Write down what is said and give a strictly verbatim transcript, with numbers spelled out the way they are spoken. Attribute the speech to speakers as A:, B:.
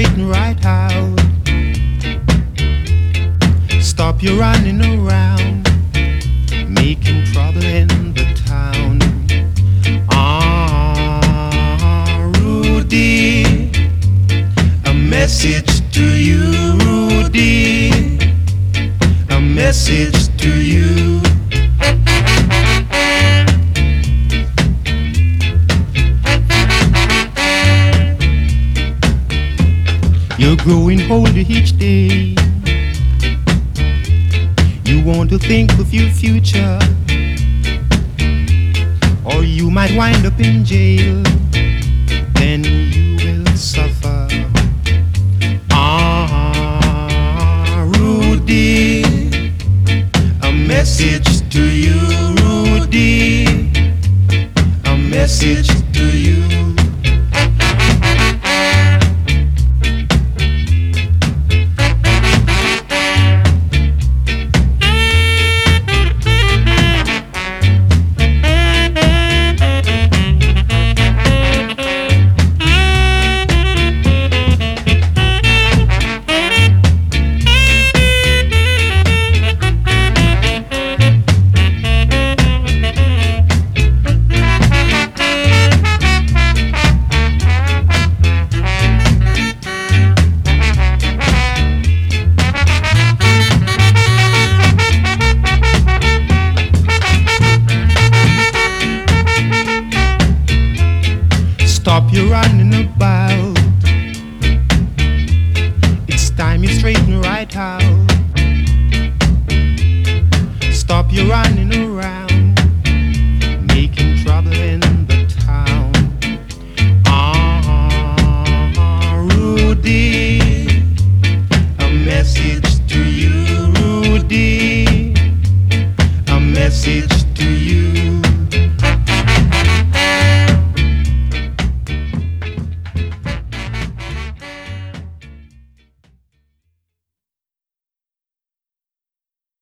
A: straighten right out. Stop your running around, making trouble in the town. Ah, Rudy, a message to you, Rudy, a message to you. You're growing older each day. You want to think of your future, or you might wind up in jail. Then you will suffer. Ah, Rudy, a message to you, Rudy, a message to you. Stop your running about. It's time you straighten right out. Stop your running around.